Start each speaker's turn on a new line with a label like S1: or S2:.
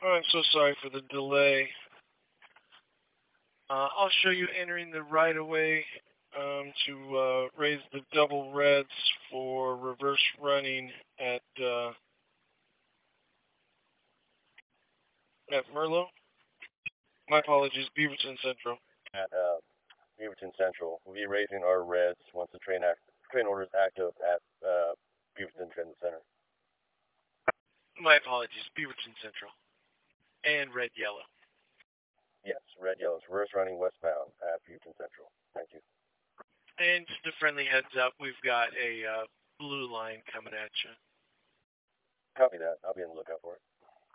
S1: Oh, I'm so sorry for the delay. I'll show you entering the right of way to raise the double reds for reverse running at Merlot. My apologies, Beaverton Central.
S2: At Beaverton Central. We'll be raising our reds once the train order is active at Beaverton Transit Center.
S1: My apologies, Beaverton Central. And red yellow.
S2: Yes, red yellow is reverse running westbound at Beaverton Central. Thank you.
S1: And just a friendly heads up, we've got a blue line coming at you.
S2: Copy that. I'll be on the lookout for it.